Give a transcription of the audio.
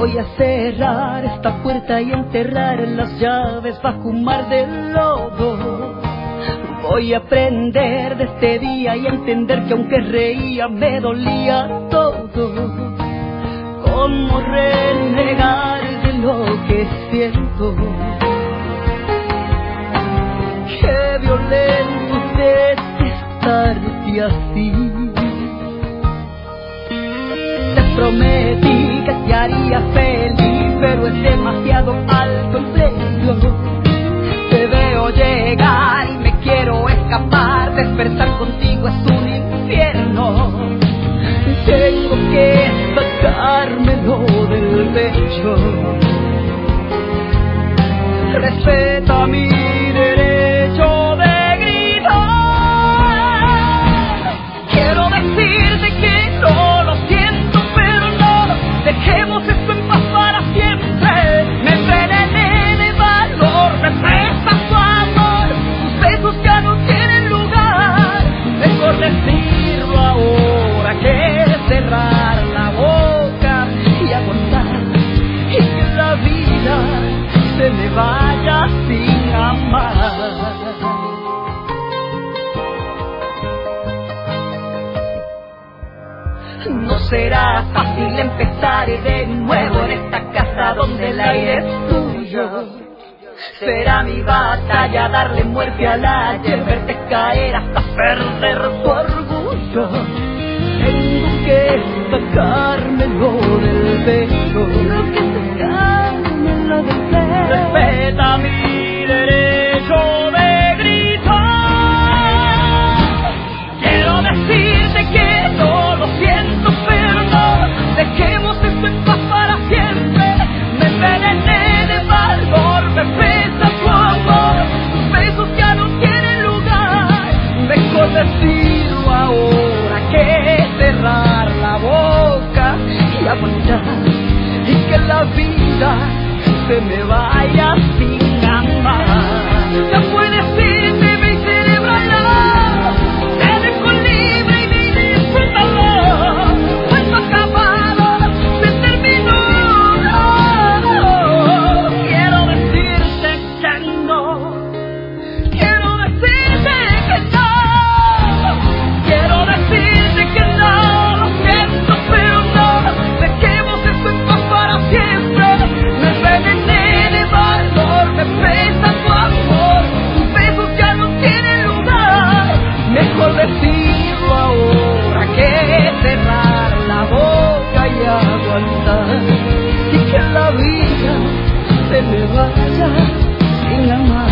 Voy a cerrar esta puerta y enterrar las llaves bajo un mar de lodo. Voy a aprender de este día y entender que aunque reía me dolía todo. ¿Cómo renegar de lo que siento? Qué violento detestarte así. Te prometí que te haría feliz, pero es demasiado alto el precio. Te veo llegar y me quiero escapar. Despertar contigo es un infierno. Tengo que sacármelo del pecho. Respeta mi derecho de gritar. Quiero decirte que no lo siento, pero no dejemos esto en paz para siempre. Me envenené de valor, me presta tu amor. Tus besos ya no tienen lugar. Mejor decirlo ahora que cerrar la boca y aguantar y que la vida se me vaya sin amar. No será fácil empezar de nuevo en esta casa donde el aire es tuyo. Será mi batalla darle muerte al ayer, verte caer hasta perder tu orgullo. Tengo que sacármelo del pecho. Tengo que sacármelo del pecho. Respeta mi derecho de gritar. Quiero decirte que no lo siento, pero no dejemos esto en paz para siempre. Me envenené de valor, me pesa tu amor. Tus besos ya no tienen lugar. Mejor decirlo ahora que cerrar la boca y aguantar y que la vida se me vaya sin amar. Ya puedes irte, mi cerebro no. Te dejo libre y disfrútalo. Cuento acabado, se terminó. Quiero decirte que no. Quiero decirte que no. Quiero decirte que no. Lo siento, pero no. Dejemos esto en paz para siempre. Me envenené de valor, me pesa tu amor. Tus besos ya no tienen lugar. Mejor decirlo ahora que cerrar la boca y aguantar y que la vida se me vaya sin amar.